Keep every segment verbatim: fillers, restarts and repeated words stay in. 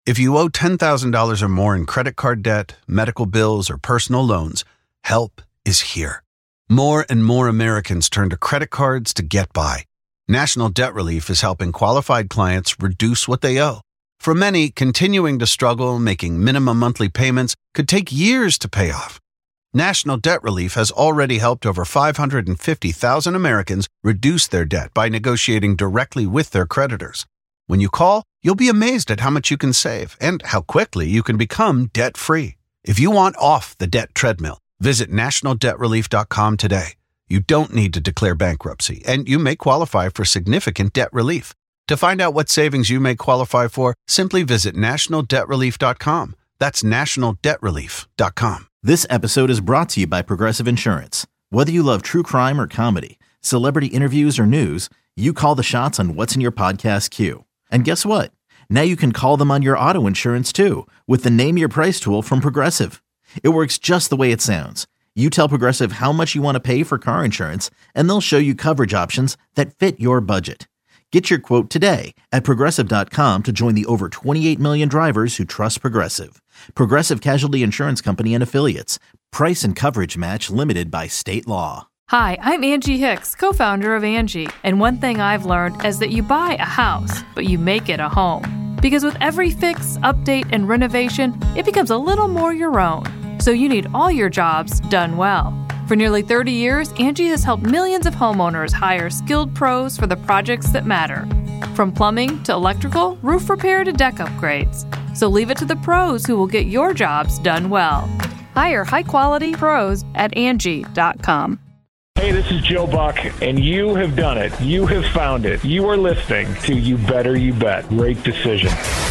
If you owe ten thousand dollars or more in credit card debt, medical bills, or personal loans, help is here. More and more Americans turn to credit cards to get by. National Debt Relief is helping qualified clients reduce what they owe. For many, continuing to struggle making minimum monthly payments could take years to pay off. National Debt Relief has already helped over five hundred fifty thousand Americans reduce their debt by negotiating directly with their creditors. When you call, you'll be amazed at how much you can save and how quickly you can become debt-free. If you want off the debt treadmill, visit national debt relief dot com today. You don't need to declare bankruptcy, and you may qualify for significant debt relief. To find out what savings you may qualify for, simply visit national debt relief dot com. That's national debt relief dot com. This episode is brought to you by Progressive Insurance. Whether you love true crime or comedy, celebrity interviews or news, you call the shots on what's in your podcast queue. And guess what? Now you can call them on your auto insurance too with the Name Your Price tool from Progressive. It works just the way it sounds. You tell Progressive how much you want to pay for car insurance, and they'll show you coverage options that fit your budget. Get your quote today at progressive dot com to join the over twenty-eight million drivers who trust Progressive. Progressive Casualty Insurance Company and Affiliates. Price and coverage match limited by state law. Hi, I'm Angie Hicks, co-founder of Angie, and one thing I've learned is that you buy a house, but you make it a home. Because with every fix, update, and renovation, it becomes a little more your own. So you need all your jobs done well. For nearly thirty years, Angie has helped millions of homeowners hire skilled pros for the projects that matter. From plumbing to electrical, roof repair to deck upgrades. So leave it to the pros who will get your jobs done well. Hire high-quality pros at Angie dot com. Hey, this is Joe Buck, and you have done it. You have found it. You are listening to You Better You Bet. Great decision.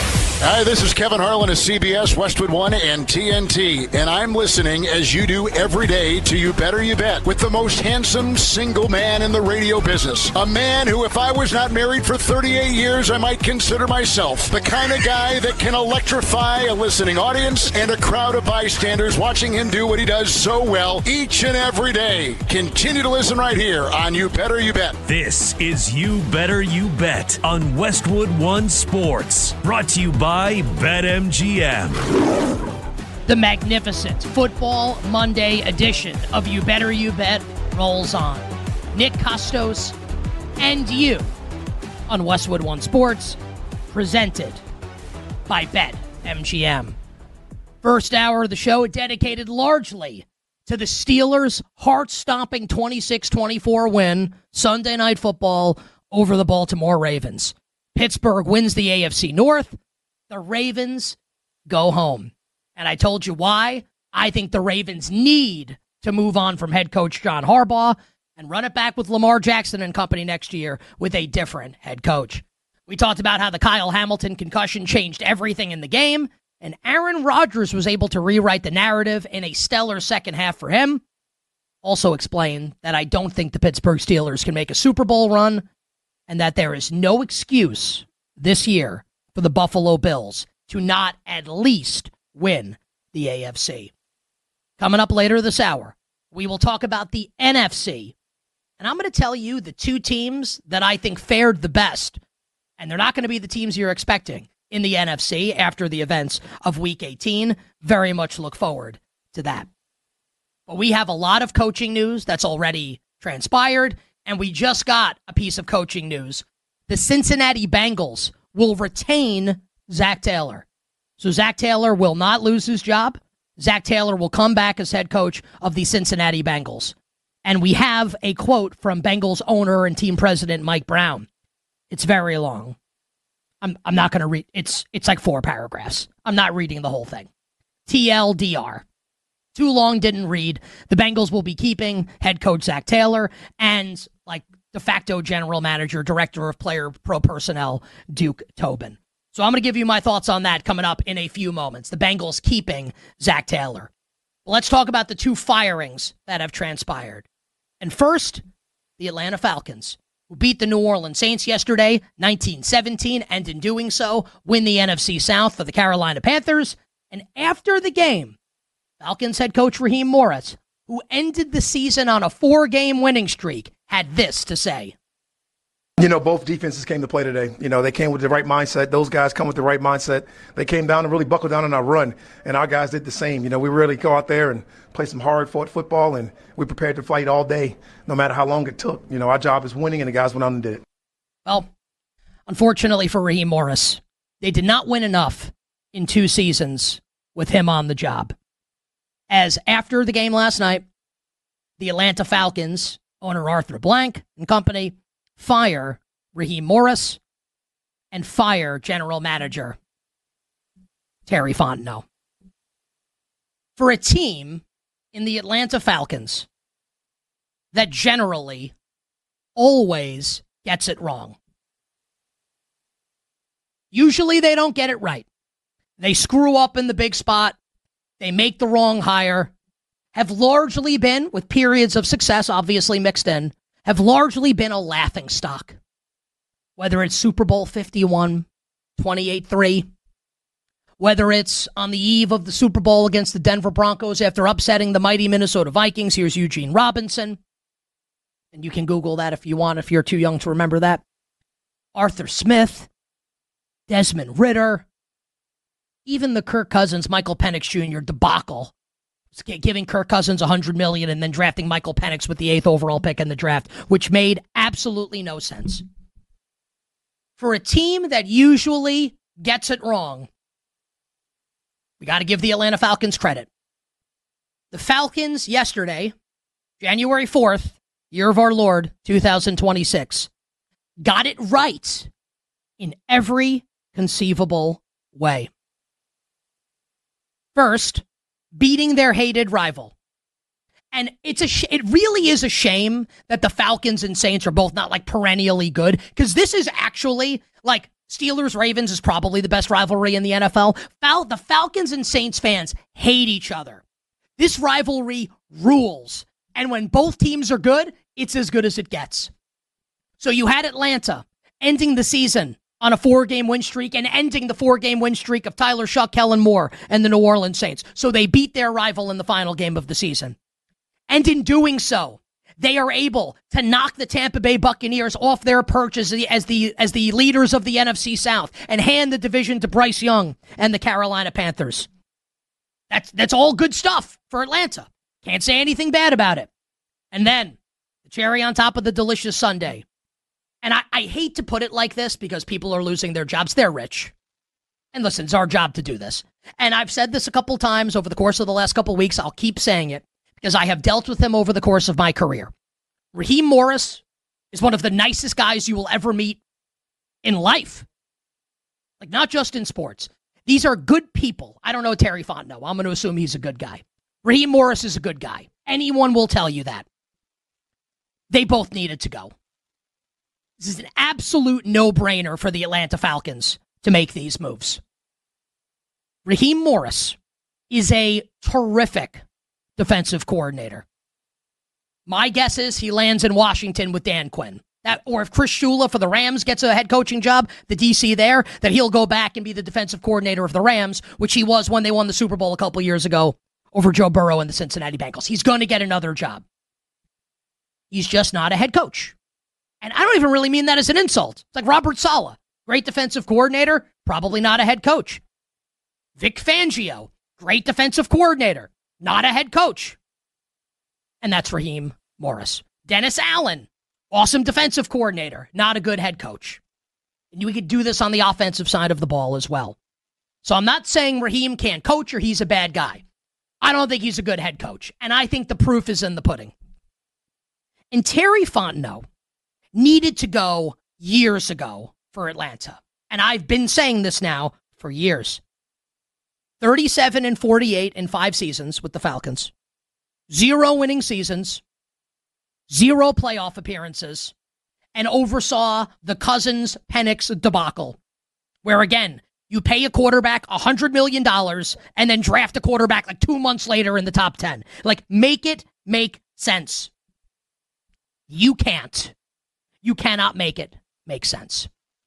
Hi, this is Kevin Harlan of C B S, Westwood One, and T N T, and I'm listening as you do every day to You Better You Bet with the most handsome single man in the radio business. A man who, if I was not married for thirty-eight years, I might consider myself the kind of guy that can electrify a listening audience and a crowd of bystanders watching him do what he does so well each and every day. Continue to listen right here on You Better You Bet. This is You Better You Bet on Westwood One Sports, brought to you by BetMGM. The magnificent Football Monday edition of You Better You Bet rolls on. Nick Costos and you on Westwood One Sports, presented by BetMGM. First hour of the show dedicated largely to the Steelers' heart-stopping twenty-six twenty-four win Sunday Night Football over the Baltimore Ravens. Pittsburgh wins the A F C North. The Ravens go home. And I told you why. I think the Ravens need to move on from head coach John Harbaugh and run it back with Lamar Jackson and company next year with a different head coach. We talked about how the Kyle Hamilton concussion changed everything in the game, and Aaron Rodgers was able to rewrite the narrative in a stellar second half for him. Also explain that I don't think the Pittsburgh Steelers can make a Super Bowl run, and that there is no excuse this year for the Buffalo Bills to not at least win the A F C. Coming up later this hour, we will talk about the N F C. And I'm going to tell you the two teams that I think fared the best. And they're not going to be the teams you're expecting in the N F C after the events of Week eighteen. Very much look forward to that. But we have a lot of coaching news that's already transpired. And we just got a piece of coaching news. The Cincinnati Bengals will retain Zach Taylor. So Zach Taylor will not lose his job. Zach Taylor will come back as head coach of the Cincinnati Bengals. And we have a quote from Bengals owner and team president Mike Brown. It's very long. I'm I'm not going to read. It's it's like four paragraphs. I'm not reading the whole thing. T L D R. Too long, didn't read. The Bengals will be keeping head coach Zach Taylor and like de facto general manager, director of player pro personnel, Duke Tobin. So I'm going to give you my thoughts on that coming up in a few moments. The Bengals keeping Zach Taylor. Let's talk about the two firings that have transpired. And first, the Atlanta Falcons, who beat the New Orleans Saints yesterday, nineteen seventeen, and in doing so, win the N F C South for the Carolina Panthers. And after the game, Falcons head coach Raheem Morris, who ended the season on a four-game winning streak, had this to say. You know, both defenses came to play today. You know, they came with the right mindset. Those guys come with the right mindset. They came down and really buckled down on our run, and our guys did the same. You know, we really go out there and play some hard-fought football, and we prepared to fight all day, no matter how long it took. You know, our job is winning, and the guys went on and did it. Well, unfortunately for Raheem Morris, they did not win enough in two seasons with him on the job. As after the game last night, the Atlanta Falcons, owner Arthur Blank and company, fire Raheem Morris and fire general manager Terry Fontenot. For a team in the Atlanta Falcons that generally always gets it wrong. Usually they don't get it right. They screw up in the big spot. They make the wrong hire. Have largely been, with periods of success obviously mixed in, have largely been a laughingstock. Whether it's Super Bowl fifty-one, twenty-eight three, whether it's on the eve of the Super Bowl against the Denver Broncos after upsetting the mighty Minnesota Vikings. Here's Eugene Robinson. And you can Google that if you want, if you're too young to remember that. Arthur Smith, Desmond Ridder, even the Kirk Cousins, Michael Penix Junior debacle, giving Kirk Cousins one hundred million dollars and then drafting Michael Penix with the eighth overall pick in the draft, which made absolutely no sense. For a team that usually gets it wrong, we got to give the Atlanta Falcons credit. The Falcons yesterday, January fourth, year of our Lord, two thousand twenty-six, got it right in every conceivable way. First, beating their hated rival. And it's a sh- it really is a shame that the Falcons and Saints are both not like perennially good, because this is actually like Steelers-Ravens is probably the best rivalry in the N F L. Fal- the Falcons and Saints fans hate each other. This rivalry rules. And when both teams are good, it's as good as it gets. So you had Atlanta ending the season on a four-game win streak and ending the four-game win streak of Tyler Shuck, Kellen Moore, and the New Orleans Saints. So they beat their rival in the final game of the season. And in doing so, they are able to knock the Tampa Bay Buccaneers off their perch as the, as the, as the leaders of the N F C South and hand the division to Bryce Young and the Carolina Panthers. That's, that's all good stuff for Atlanta. Can't say anything bad about it. And then, the cherry on top of the delicious sundae. And I, I hate to put it like this because people are losing their jobs. They're rich. And listen, it's our job to do this. And I've said this a couple times over the course of the last couple weeks. I'll keep saying it because I have dealt with him over the course of my career. Raheem Morris is one of the nicest guys you will ever meet in life. Like, not just in sports. These are good people. I don't know Terry Fontenot. I'm going to assume he's a good guy. Raheem Morris is a good guy. Anyone will tell you that. They both needed to go. This is an absolute no-brainer for the Atlanta Falcons to make these moves. Raheem Morris is a terrific defensive coordinator. My guess is he lands in Washington with Dan Quinn. That, or if Chris Shula for the Rams gets a head coaching job, the D C there, that he'll go back and be the defensive coordinator of the Rams, which he was when they won the Super Bowl a couple years ago over Joe Burrow and the Cincinnati Bengals. He's going to get another job. He's just not a head coach. And I don't even really mean that as an insult. It's like Robert Saleh, great defensive coordinator, probably not a head coach. Vic Fangio, great defensive coordinator, not a head coach. And that's Raheem Morris. Dennis Allen, awesome defensive coordinator, not a good head coach. And we could do this on the offensive side of the ball as well. So I'm not saying Raheem can't coach or he's a bad guy. I don't think he's a good head coach. And I think the proof is in the pudding. And Terry Fontenot needed to go years ago for Atlanta. And I've been saying this now for years. thirty-seven and forty-eight in five seasons with the Falcons. Zero winning seasons. Zero playoff appearances. And oversaw the Cousins-Penix debacle. Where again, you pay a quarterback one hundred million dollars and then draft a quarterback like two months later in the top ten. Like, make it make sense. You can't. You cannot make it make sense.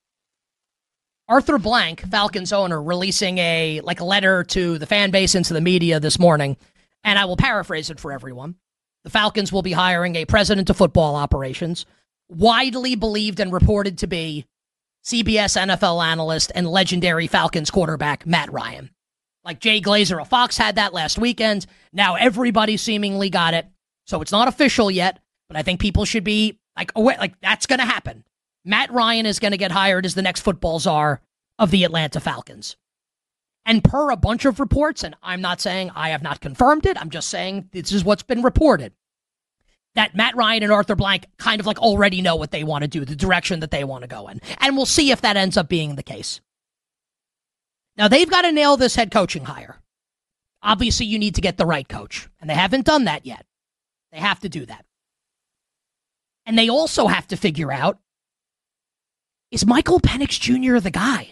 Arthur Blank, Falcons owner, releasing a like a letter to the fan base and to the media this morning, and I will paraphrase it for everyone. The Falcons will be hiring a president of football operations, widely believed and reported to be C B S N F L analyst and legendary Falcons quarterback Matt Ryan. Like Jay Glazer of Fox had that last weekend. Now everybody seemingly got it. So it's not official yet, but I think people should be like, aware, like that's going to happen. Matt Ryan is going to get hired as the next football czar of the Atlanta Falcons. And per a bunch of reports, and I'm not saying I have not confirmed it, I'm just saying this is what's been reported, that Matt Ryan and Arthur Blank kind of like already know what they want to do, the direction that they want to go in. And we'll see if that ends up being the case. Now, they've got to nail this head coaching hire. Obviously, you need to get the right coach, and they haven't done that yet. They have to do that. And they also have to figure out, is Michael Penix Junior the guy?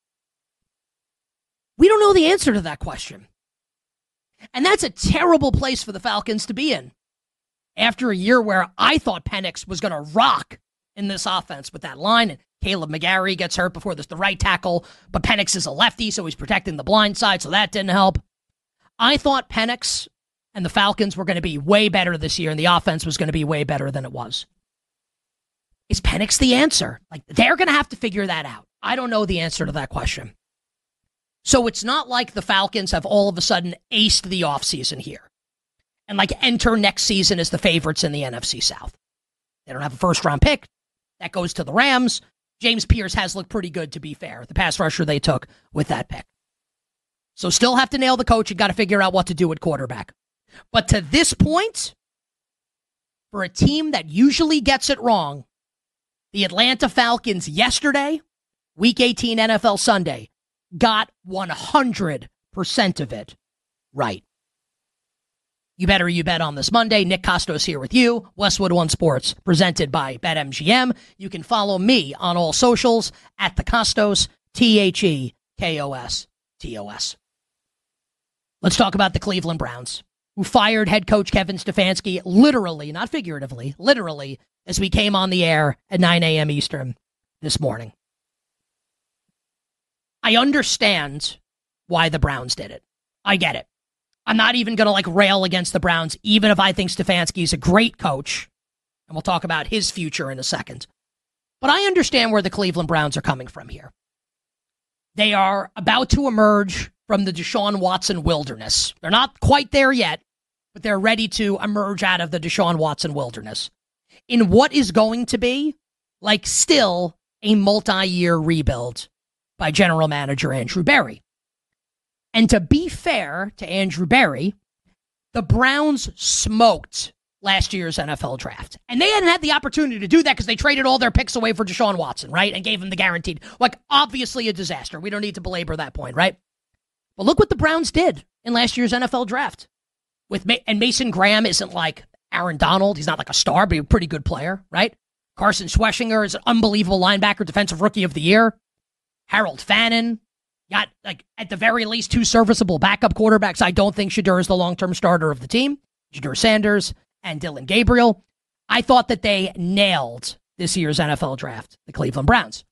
We don't know the answer to that question. And that's a terrible place for the Falcons to be in. After a year where I thought Penix was going to rock in this offense with that line, and Caleb McGarry gets hurt before this, the right tackle, but Penix is a lefty, so he's protecting the blind side, so that didn't help. I thought Penix and the Falcons were going to be way better this year, and the offense was going to be way better than it was. Is Penix the answer? Like, they're going to have to figure that out. I don't know the answer to that question. So it's not like the Falcons have all of a sudden aced the offseason here and like enter next season as the favorites in the N F C South. They don't have a first-round pick. That goes to the Rams. James Pierce has looked pretty good, to be fair, the pass rusher they took with that pick. So still have to nail the coach and got to figure out what to do at quarterback. But to this point, for a team that usually gets it wrong, the Atlanta Falcons yesterday, Week eighteen N F L Sunday, got one hundred percent of it right. You better you bet on this Monday. Nick Costos here with you. Westwood One Sports, presented by BetMGM. You can follow me on all socials at the Costos, T H E K O S T O S. Let's talk about the Cleveland Browns, who fired head coach Kevin Stefanski literally, not figuratively, literally, as we came on the air at nine a.m. Eastern this morning. I understand why the Browns did it. I get it. I'm not even going to like rail against the Browns, even if I think Stefanski is a great coach. And we'll talk about his future in a second. But I understand where the Cleveland Browns are coming from here. They are about to emerge from the Deshaun Watson wilderness. They're not quite there yet, but they're ready to emerge out of the Deshaun Watson wilderness in what is going to be like still a multi-year rebuild by general manager Andrew Berry. And to be fair to Andrew Berry, the Browns smoked last year's N F L draft. And they hadn't had the opportunity to do that because they traded all their picks away for Deshaun Watson, right? And gave him the guaranteed. Like, obviously a disaster. We don't need to belabor that point, right? But look what the Browns did in last year's N F L draft. With Ma- And Mason Graham isn't like Aaron Donald. He's not like a star, but he's a pretty good player, right? Carson Schweschinger is an unbelievable linebacker, defensive rookie of the year. Harold Fannin got, like, at the very least, two serviceable backup quarterbacks. I don't think Shadur is the long-term starter of the team. Shadur Sanders and Dylan Gabriel. I thought that they nailed this year's N F L draft, the Cleveland Browns.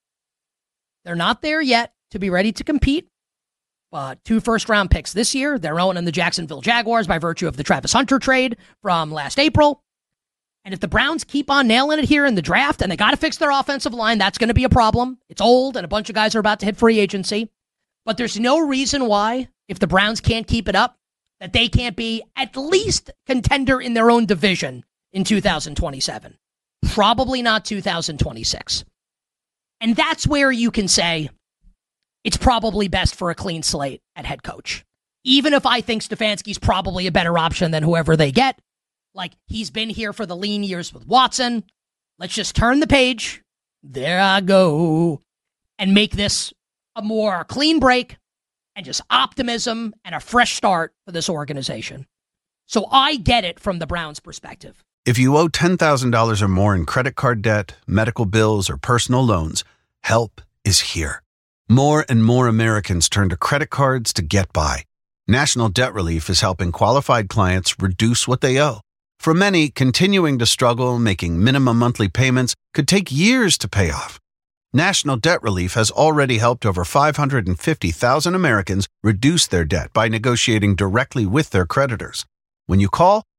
They're not there yet to be ready to compete. Uh, two first-round picks this year, their own and the Jacksonville Jaguars by virtue of the Travis Hunter trade from last April. And if the Browns keep on nailing it here in the draft, and they got to fix their offensive line, that's going to be a problem. It's old, and a bunch of guys are about to hit free agency. But there's no reason why, if the Browns can't keep it up, that they can't be at least contender in their own division in two thousand twenty-seven. Probably not two thousand twenty-six. And that's where you can say it's probably best for a clean slate at head coach. Even if I think Stefanski's probably a better option than whoever they get. Like, he's been here for the lean years with Watson. Let's just turn the page. There I go. And make this a more clean break and just optimism and a fresh start for this organization. So I get it from the Browns' perspective. If you owe ten thousand dollars or more in credit card debt, medical bills, or personal loans, help is here. More and more Americans turn to credit cards to get by. National Debt Relief is helping qualified clients reduce what they owe. For many, continuing to struggle making minimum monthly payments could take years to pay off. National Debt Relief has already helped over five hundred fifty thousand Americans reduce their debt by negotiating directly with their creditors. When you call,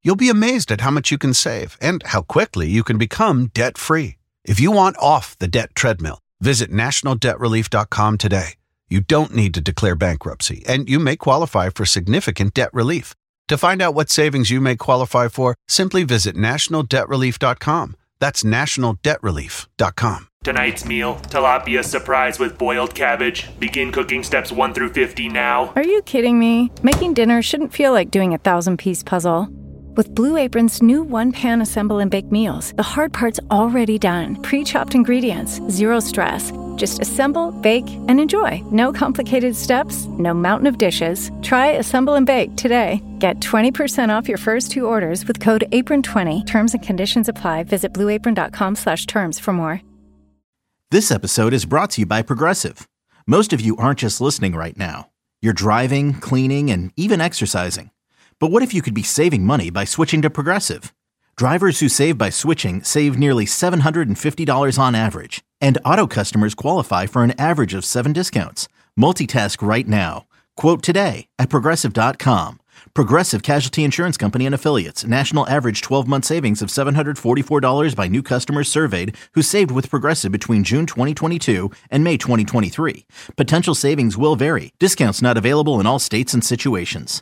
You'll be amazed at how much you can save and how quickly you can become debt-free. If you want off the debt treadmill, visit national debt relief dot com today. You don't need to declare bankruptcy, and you may qualify for significant debt relief. To find out what savings you may qualify for, simply visit national debt relief dot com. That's national debt relief dot com. Tonight's meal, tilapia surprise with boiled cabbage. Begin cooking steps one through fifty now. Are you kidding me? Making dinner shouldn't feel like doing a thousand-piece puzzle. With Blue Apron's new one-pan assemble and bake meals, the hard part's already done. Pre-chopped ingredients, zero stress. Just assemble, bake, and enjoy. No complicated steps, no mountain of dishes. Try Assemble and Bake today. Get twenty percent off your first two orders with code apron twenty. Terms and conditions apply. Visit blue apron dot com slash terms for more. This episode is brought to you by Progressive. Most of you aren't just listening right now. You're driving, cleaning, and even exercising. But what if you could be saving money by switching to Progressive? Drivers who save by switching save nearly seven hundred fifty dollars on average. And auto customers qualify for an average of seven discounts. Multitask right now. Quote today at progressive dot com. Progressive Casualty Insurance Company and Affiliates. National average twelve-month savings of seven hundred forty-four dollars by new customers surveyed who saved with Progressive between June twenty twenty-two and May twenty twenty-three. Potential savings will vary. Discounts not available in all states and situations.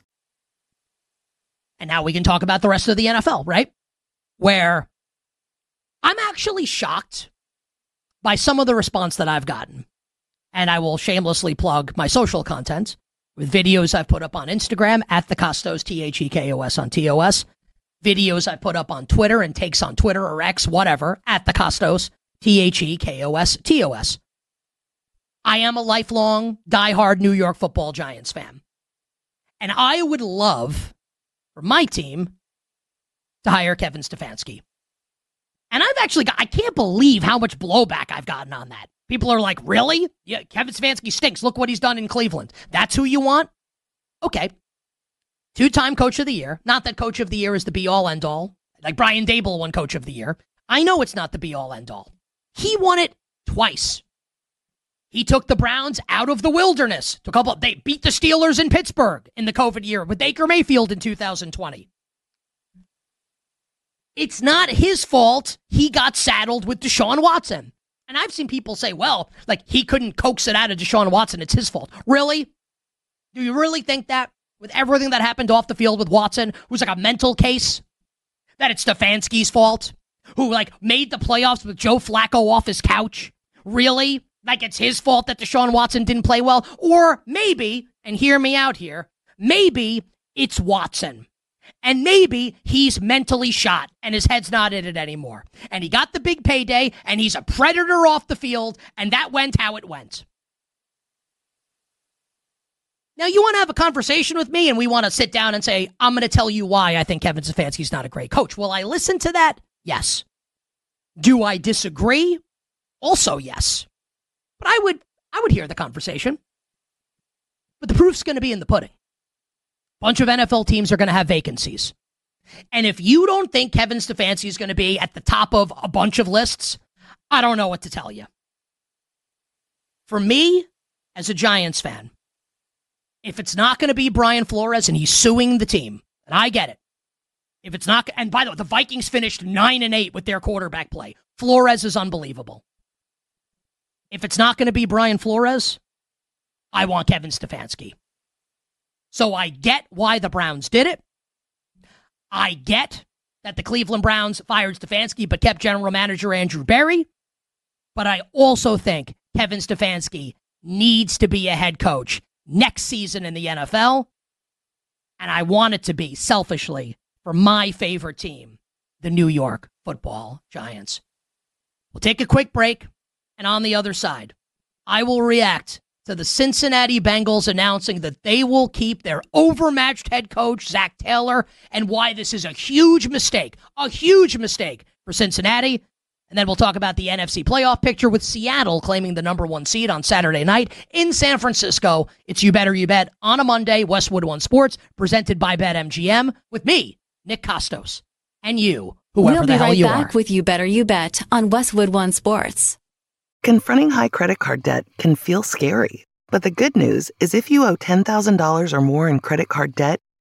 And now we can talk about the rest of the N F L, right? Where I'm actually shocked by some of the response that I've gotten. And I will shamelessly plug my social content with videos I've put up on Instagram at the Costos, T H E K O S on T O S. Videos I put up on Twitter and takes on Twitter or X, whatever, at the Costos, T H E K O S, T O S. I am a lifelong, diehard New York Football Giants fan. And I would love for my team to hire Kevin Stefanski. And I've actually got, I can't believe how much blowback I've gotten on that. People are like, really? Yeah, Kevin Stefanski stinks. Look what he's done in Cleveland. That's who you want? Okay. Two-time coach of the year. Not that coach of the year is the be-all, end-all. Like Brian Daboll won coach of the year. I know it's not the be-all, end-all. He won it twice. He took the Browns out of the wilderness. Took a couple, they beat the Steelers in Pittsburgh in the COVID year with Baker Mayfield in two thousand twenty. It's not his fault he got saddled with Deshaun Watson. And I've seen people say, well, like he couldn't coax it out of Deshaun Watson. It's his fault. Really? Do you really think that with everything that happened off the field with Watson, who's like a mental case, that it's Stefanski's fault? Who like made the playoffs with Joe Flacco off his couch? Really? Like it's his fault that Deshaun Watson didn't play well? Or maybe, and hear me out here, maybe it's Watson. And maybe he's mentally shot and his head's not in it anymore. And he got the big payday and he's a predator off the field and that went how it went. Now you want to have a conversation with me and we want to sit down and say, I'm going to tell you why I think Kevin Stefanski's not a great coach. Will I listen to that? Yes. Do I disagree? Also yes. But I would, I would hear the conversation. But the proof's going to be in the pudding. Bunch of N F L teams are going to have vacancies. And if you don't think Kevin Stefanski is going to be at the top of a bunch of lists, I don't know what to tell you. For me, as a Giants fan, if it's not going to be Brian Flores and he's suing the team, and I get it. If it's not, and by the way, the Vikings finished nine and eight with their quarterback play. Flores is unbelievable. If it's not going to be Brian Flores, I want Kevin Stefanski. So I get why the Browns did it. I get that the Cleveland Browns fired Stefanski but kept general manager Andrew Berry. But I also think Kevin Stefanski needs to be a head coach next season in the N F L. And I want it to be, selfishly, for my favorite team, the New York Football Giants. We'll take a quick break. And on the other side, I will react to the Cincinnati Bengals announcing that they will keep their overmatched head coach, Zach Taylor, and why this is a huge mistake, a huge mistake for Cincinnati. And then we'll talk about the N F C playoff picture with Seattle claiming the number one seed on Saturday night in San Francisco. It's You Better You Bet on a Monday, Westwood One Sports, presented by BetMGM, with me, Nick Costos, and you, whoever we'll the hell you are. We'll be right back with You Better You Bet on Westwood One Sports. Confronting high credit card debt can feel scary, but the good news is if you owe ten thousand dollars or more in credit card debt,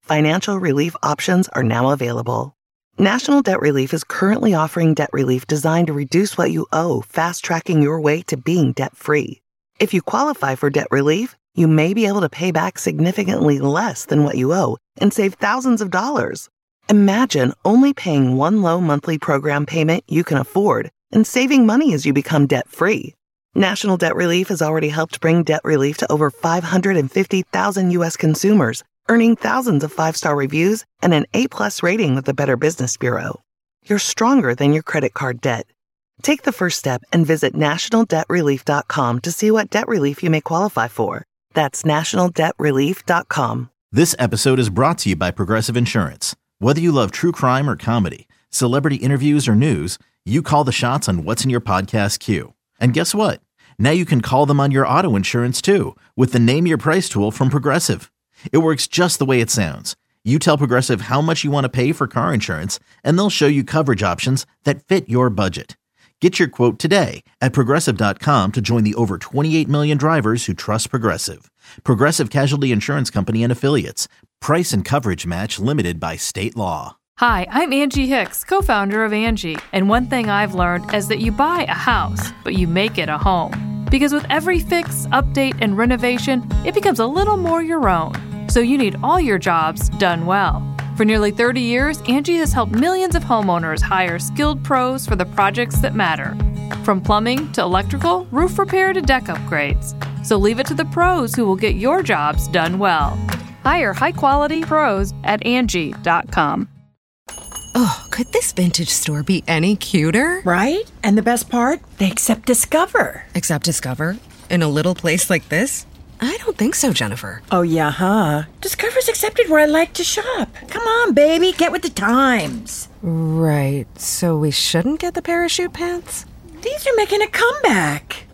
Financial relief options are now available. National Debt Relief is currently offering debt relief designed to reduce what you owe, fast-tracking your way to being debt-free. If you qualify for debt relief, you may be able to pay back significantly less than what you owe and save thousands of dollars. Imagine only paying one low monthly program payment you can afford and saving money as you become debt-free. National Debt Relief has already helped bring debt relief to over five hundred fifty thousand U S consumers, earning thousands of five-star reviews and an A-plus rating with the Better Business Bureau. You're stronger than your credit card debt. Take the first step and visit national debt relief dot com to see what debt relief you may qualify for. That's national debt relief dot com. This episode is brought to you by Progressive Insurance. Whether you love true crime or comedy, celebrity interviews or news, you call the shots on what's in your podcast queue. And guess what? Now you can call them on your auto insurance too with the Name Your Price tool from Progressive. It works just the way it sounds. You tell Progressive how much you want to pay for car insurance, and they'll show you coverage options that fit your budget. Get your quote today at progressive dot com to join the over twenty-eight million drivers who trust Progressive. Progressive Casualty Insurance Company and Affiliates. Price and coverage match limited by state law. Hi, I'm Angie Hicks, co-founder of Angie, and one thing I've learned is that you buy a house, but you make it a home. Because with every fix, update, and renovation, it becomes a little more your own. So you need all your jobs done well. For nearly thirty years, Angie has helped millions of homeowners hire skilled pros for the projects that matter. From plumbing to electrical, roof repair to deck upgrades. So leave it to the pros who will get your jobs done well. Hire high-quality pros at Angie dot com. Oh, could this vintage store be any cuter? Right? And the best part? They accept Discover. Accept Discover? In a little place like this? I don't think so, Jennifer. Oh, yeah, huh? Discover's accepted where I like to shop. Come on, baby, get with the times. Right, so we shouldn't get the parachute pants? These are making a comeback.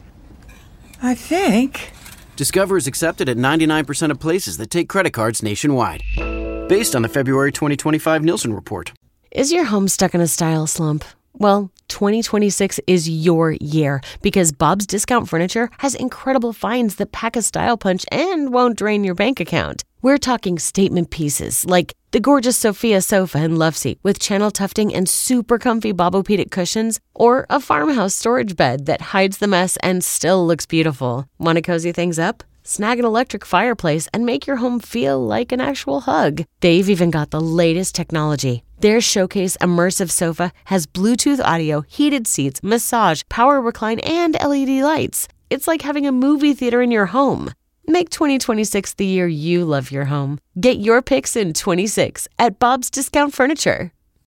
I think. Discover is accepted at ninety-nine percent of places that take credit cards nationwide. Based on the February twenty twenty-five Nielsen report. Is your home stuck in a style slump? Well, twenty twenty-six is your year because Bob's Discount Furniture has incredible finds that pack a style punch and won't drain your bank account. We're talking statement pieces like the gorgeous Sophia sofa and love seat with channel tufting and super comfy Bobopedic cushions, or a farmhouse storage bed that hides the mess and still looks beautiful. Want to cozy things up? Snag an electric fireplace and make your home feel like an actual hug. They've even got the latest technology. Their Showcase Immersive Sofa has Bluetooth audio, heated seats, massage, power recline, and L E D lights. It's like having a movie theater in your home. Make twenty twenty-six the year you love your home. Get your picks in twenty-six at Bob's Discount Furniture.